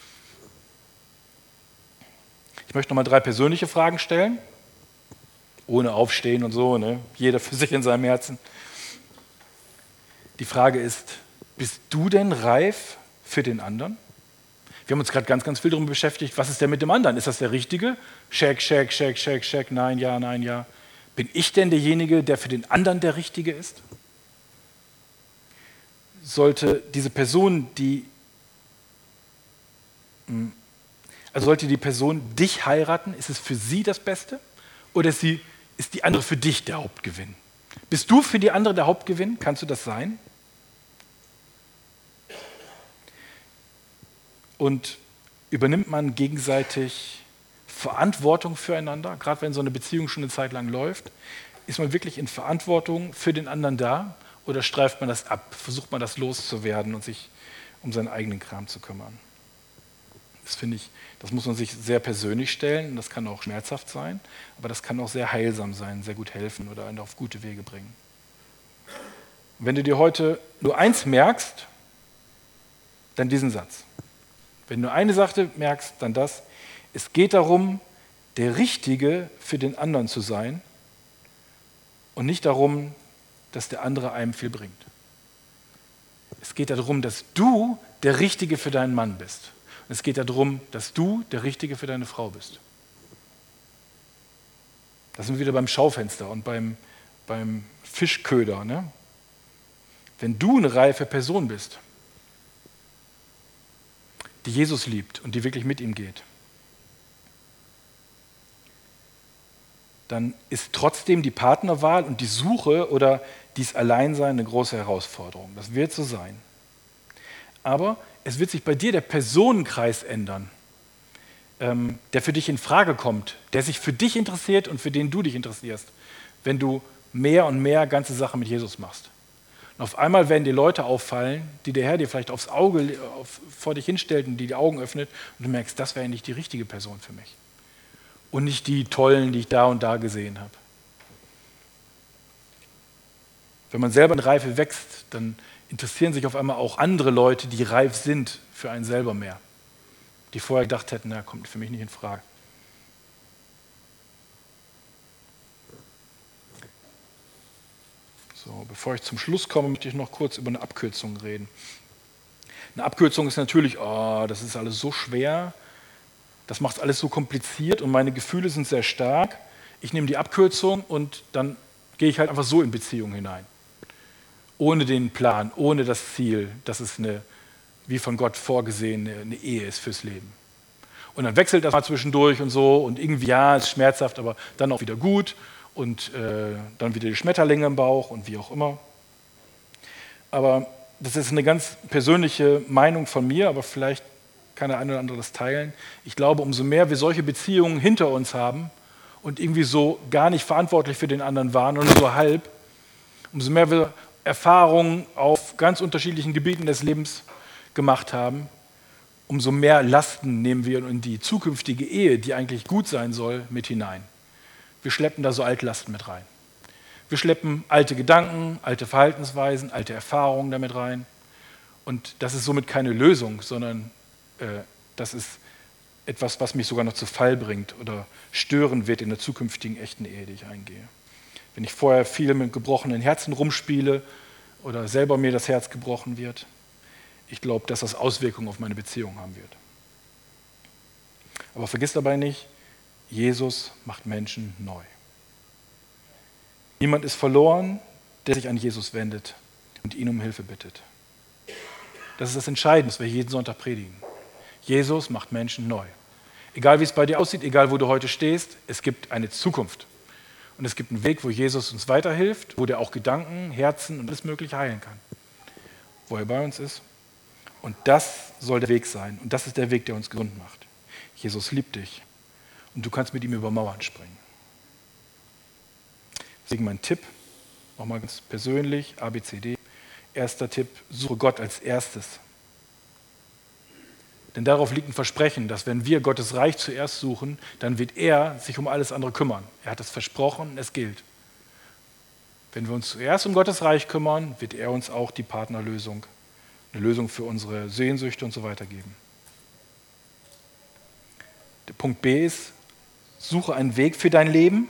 Ich möchte nochmal 3 persönliche Fragen stellen, ohne Aufstehen und so, ne? Jeder für sich in seinem Herzen. Die Frage ist, bist du denn reif für den anderen? Wir haben uns gerade ganz, ganz viel darüber beschäftigt, was ist denn mit dem anderen? Ist das der Richtige? Check, check, check, check, check, nein, ja, nein, ja. Bin ich denn derjenige, der für den anderen der Richtige ist? Sollte diese Person, sollte die Person dich heiraten, ist es für sie das Beste? Oder ist die andere für dich der Hauptgewinn? Bist du für die andere der Hauptgewinn? Kannst du das sein? Und übernimmt man gegenseitig Verantwortung füreinander, gerade wenn so eine Beziehung schon eine Zeit lang läuft? Ist man wirklich in Verantwortung für den anderen da oder streift man das ab? Versucht man das loszuwerden und sich um seinen eigenen Kram zu kümmern? Das finde ich, das muss man sich sehr persönlich stellen und das kann auch schmerzhaft sein, aber das kann auch sehr heilsam sein, sehr gut helfen oder einen auf gute Wege bringen. Und wenn du dir heute nur eins merkst, dann diesen Satz. Wenn du eine Sache merkst, dann das. Es geht darum, der Richtige für den anderen zu sein und nicht darum, dass der andere einem viel bringt. Es geht darum, dass du der Richtige für deinen Mann bist. Und es geht darum, dass du der Richtige für deine Frau bist. Da sind wir wieder beim Schaufenster und beim Fischköder. Ne? Wenn du eine reife Person bist, die Jesus liebt und die wirklich mit ihm geht, dann ist trotzdem die Partnerwahl und die Suche oder dies Alleinsein eine große Herausforderung. Das wird so sein. Aber es wird sich bei dir der Personenkreis ändern, der für dich in Frage kommt, der sich für dich interessiert und für den du dich interessierst, wenn du mehr und mehr ganze Sachen mit Jesus machst. Und auf einmal werden dir Leute auffallen, die der Herr dir vielleicht aufs Auge vor dich hinstellt und die Augen öffnet und du merkst, das wäre nicht die richtige Person für mich. Und nicht die tollen, die ich da und da gesehen habe. Wenn man selber in Reife wächst, dann interessieren sich auf einmal auch andere Leute, die reif sind, für einen selber mehr. Die vorher gedacht hätten, na, kommt für mich nicht in Frage. So, bevor ich zum Schluss komme, möchte ich noch kurz über eine Abkürzung reden. Eine Abkürzung ist natürlich, das ist alles so schwer, das macht alles so kompliziert und meine Gefühle sind sehr stark. Ich nehme die Abkürzung und dann gehe ich halt einfach so in Beziehung hinein. Ohne den Plan, ohne das Ziel, dass es eine, wie von Gott vorgesehene, eine Ehe ist fürs Leben. Und dann wechselt das mal zwischendurch und so und irgendwie, ja, es ist schmerzhaft, aber dann auch wieder gut. und dann wieder die Schmetterlinge im Bauch und wie auch immer. Aber das ist eine ganz persönliche Meinung von mir, aber vielleicht kann der eine oder andere das teilen. Ich glaube, umso mehr wir solche Beziehungen hinter uns haben und irgendwie so gar nicht verantwortlich für den anderen waren und nur so halb, umso mehr wir Erfahrungen auf ganz unterschiedlichen Gebieten des Lebens gemacht haben, umso mehr Lasten nehmen wir in die zukünftige Ehe, die eigentlich gut sein soll, mit hinein. Wir schleppen da so Altlasten mit rein. Wir schleppen alte Gedanken, alte Verhaltensweisen, alte Erfahrungen damit rein. Und das ist somit keine Lösung, sondern das ist etwas, was mich sogar noch zu Fall bringt oder stören wird in der zukünftigen echten Ehe, die ich eingehe. Wenn ich vorher viel mit gebrochenen Herzen rumspiele oder selber mir das Herz gebrochen wird, ich glaube, dass das Auswirkungen auf meine Beziehung haben wird. Aber vergiss dabei nicht, Jesus macht Menschen neu. Niemand ist verloren, der sich an Jesus wendet und ihn um Hilfe bittet. Das ist das Entscheidende, was wir jeden Sonntag predigen. Jesus macht Menschen neu. Egal wie es bei dir aussieht, egal wo du heute stehst, es gibt eine Zukunft. Und es gibt einen Weg, wo Jesus uns weiterhilft, wo der auch Gedanken, Herzen und alles Mögliche heilen kann. Wo er bei uns ist. Und das soll der Weg sein. Und das ist der Weg, der uns gesund macht. Jesus liebt dich. Und du kannst mit ihm über Mauern springen. Deswegen mein Tipp, nochmal ganz persönlich, ABCD. Erster Tipp, suche Gott als erstes. Denn darauf liegt ein Versprechen, dass wenn wir Gottes Reich zuerst suchen, dann wird er sich um alles andere kümmern. Er hat es versprochen, es gilt. Wenn wir uns zuerst um Gottes Reich kümmern, wird er uns auch die Partnerlösung, eine Lösung für unsere Sehnsüchte und so weiter geben. Der Punkt B ist, suche einen Weg für dein Leben.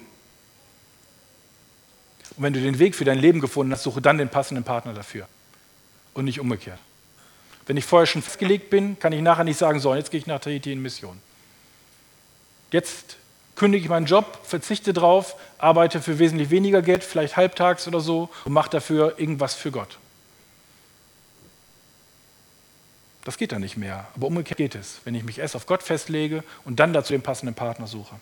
Und wenn du den Weg für dein Leben gefunden hast, suche dann den passenden Partner dafür. Und nicht umgekehrt. Wenn ich vorher schon festgelegt bin, kann ich nachher nicht sagen, so, jetzt gehe ich nach Tahiti in Mission. Jetzt kündige ich meinen Job, verzichte drauf, arbeite für wesentlich weniger Geld, vielleicht halbtags oder so, und mache dafür irgendwas für Gott. Das geht dann nicht mehr. Aber umgekehrt geht es, wenn ich mich erst auf Gott festlege und dann dazu den passenden Partner suche.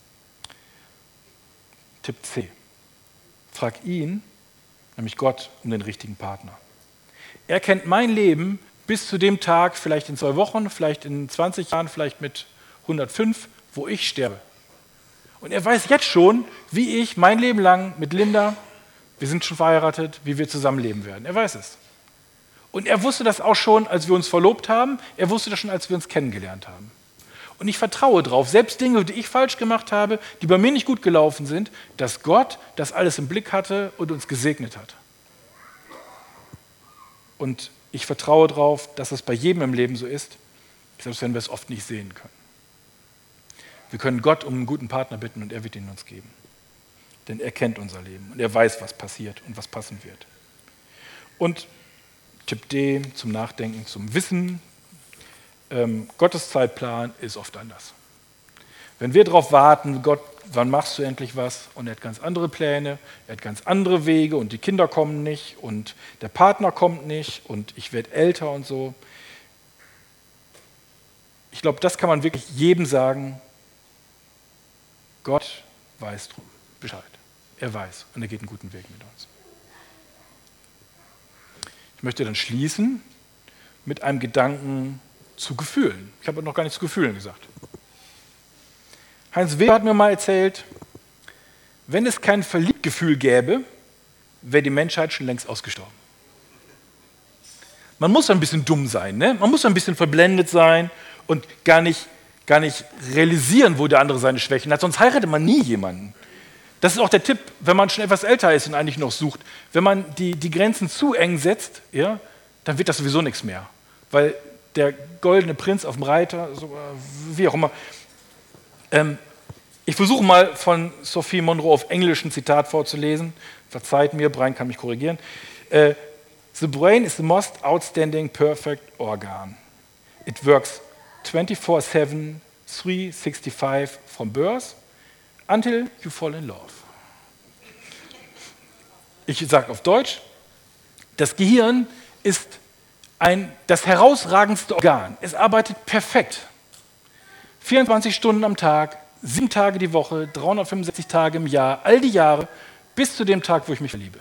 Tipp C. Frag ihn, nämlich Gott, um den richtigen Partner. Er kennt mein Leben bis zu dem Tag, vielleicht in 2 Wochen, vielleicht in 20 Jahren, vielleicht mit 105, wo ich sterbe. Und er weiß jetzt schon, wie ich mein Leben lang mit Linda, wir sind schon verheiratet, wie wir zusammenleben werden. Er weiß es. Und er wusste das auch schon, als wir uns verlobt haben. Er wusste das schon, als wir uns kennengelernt haben. Und ich vertraue darauf, selbst Dinge, die ich falsch gemacht habe, die bei mir nicht gut gelaufen sind, dass Gott das alles im Blick hatte und uns gesegnet hat. Und ich vertraue darauf, dass es bei jedem im Leben so ist, selbst wenn wir es oft nicht sehen können. Wir können Gott um einen guten Partner bitten und er wird ihn uns geben. Denn er kennt unser Leben und er weiß, was passiert und was passen wird. Und Tipp D zum Nachdenken, zum Wissen. Gottes Zeitplan ist oft anders. Wenn wir darauf warten, Gott, wann machst du endlich was? Und er hat ganz andere Pläne, er hat ganz andere Wege und die Kinder kommen nicht und der Partner kommt nicht und ich werde älter und so. Ich glaube, das kann man wirklich jedem sagen. Gott weiß Bescheid. Er weiß und er geht einen guten Weg mit uns. Ich möchte dann schließen mit einem Gedanken zu Gefühlen. Ich habe noch gar nicht zu Gefühlen gesagt. Heinz Weber hat mir mal erzählt, wenn es kein Verliebtgefühl gäbe, wäre die Menschheit schon längst ausgestorben. Man muss ein bisschen dumm sein, ne? Man muss ein bisschen verblendet sein und gar nicht realisieren, wo der andere seine Schwächen hat, sonst heiratet man nie jemanden. Das ist auch der Tipp, wenn man schon etwas älter ist und eigentlich noch sucht. Wenn man die Grenzen zu eng setzt, ja, dann wird das sowieso nichts mehr. Weil der goldene Prinz auf dem Reiter, so, wie auch immer. Ich versuche mal von Sophie Monroe auf Englisch ein Zitat vorzulesen. Verzeiht mir, Brian kann mich korrigieren. The brain is the most outstanding perfect organ. It works 24/7, 365 from birth until you fall in love. Ich sage auf Deutsch, das Gehirn ist das herausragendste Organ. Es arbeitet perfekt. 24 Stunden am Tag, 7 Tage die Woche, 365 Tage im Jahr, all die Jahre, bis zu dem Tag, wo ich mich verliebe.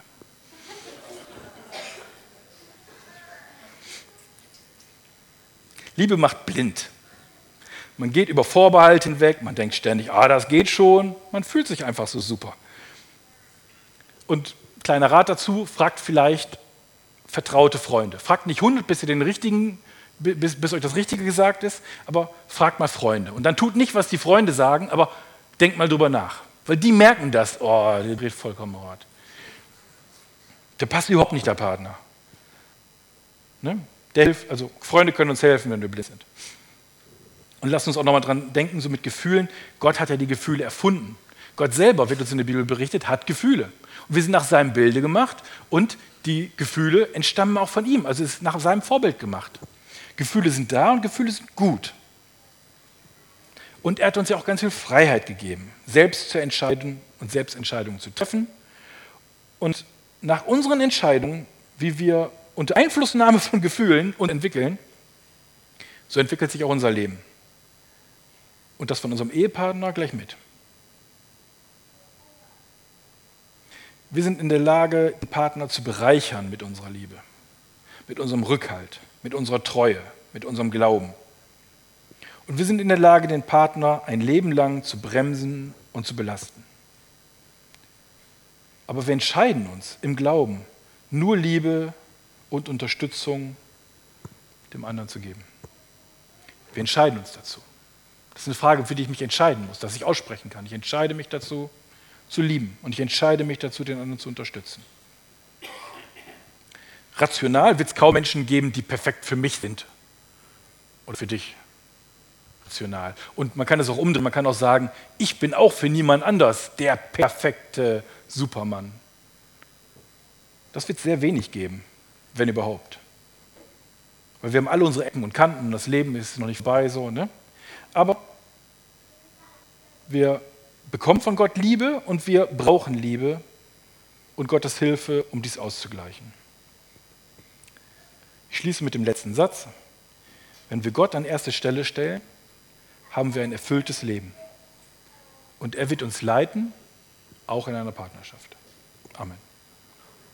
Liebe macht blind. Man geht über Vorbehalt hinweg, man denkt ständig, das geht schon, man fühlt sich einfach so super. Und kleiner Rat dazu, fragt vielleicht vertraute Freunde. Fragt nicht 100, bis euch das Richtige gesagt ist, aber fragt mal Freunde. Und dann tut nicht, was die Freunde sagen, aber denkt mal drüber nach. Weil die merken das, der dreht vollkommen Rad. Der passt überhaupt nicht, der Partner. Ne? Also Freunde können uns helfen, wenn wir blind sind. Und lasst uns auch nochmal dran denken, so mit Gefühlen. Gott hat ja die Gefühle erfunden. Gott selber, wird uns in der Bibel berichtet, hat Gefühle. Und wir sind nach seinem Bilde gemacht und die Gefühle entstammen auch von ihm. Also es ist nach seinem Vorbild gemacht. Gefühle sind da und Gefühle sind gut. Und er hat uns ja auch ganz viel Freiheit gegeben, selbst zu entscheiden und selbst Entscheidungen zu treffen. Und nach unseren Entscheidungen, wie wir unter Einflussnahme von Gefühlen uns entwickeln, so entwickelt sich auch unser Leben. Und das von unserem Ehepartner gleich mit. Wir sind in der Lage, den Partner zu bereichern mit unserer Liebe, mit unserem Rückhalt, mit unserer Treue, mit unserem Glauben. Und wir sind in der Lage, den Partner ein Leben lang zu bremsen und zu belasten. Aber wir entscheiden uns im Glauben, nur Liebe und Unterstützung dem anderen zu geben. Wir entscheiden uns dazu. Das ist eine Frage, für die ich mich entscheiden muss, dass ich aussprechen kann. Ich entscheide mich dazu, zu lieben. Und ich entscheide mich dazu, den anderen zu unterstützen. Rational wird es kaum Menschen geben, die perfekt für mich sind. Oder für dich. Rational. Und man kann es auch umdrehen. Man kann auch sagen, ich bin auch für niemand anders der perfekte Supermann. Das wird es sehr wenig geben, wenn überhaupt. Weil wir haben alle unsere Ecken und Kanten. Das Leben ist noch nicht vorbei. So, ne? Aber wir bekommen von Gott Liebe und wir brauchen Liebe und Gottes Hilfe, um dies auszugleichen. Ich schließe mit dem letzten Satz. Wenn wir Gott an erste Stelle stellen, haben wir ein erfülltes Leben. Und er wird uns leiten, auch in einer Partnerschaft. Amen.